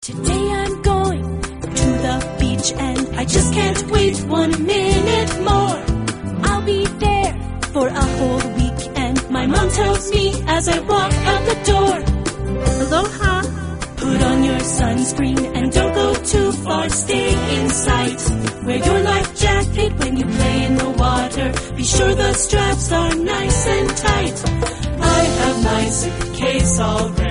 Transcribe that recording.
Today I'm going to the beach and I just can't wait 1 minute more. I'll be there for a whole week and my mom tells me as I walk out the door, aloha, put on your sunscreen and don't go too far, stay in sight. Wear your life jacket when you play in the water, be sure the straps are nice and tight. I have my suitcase all ready.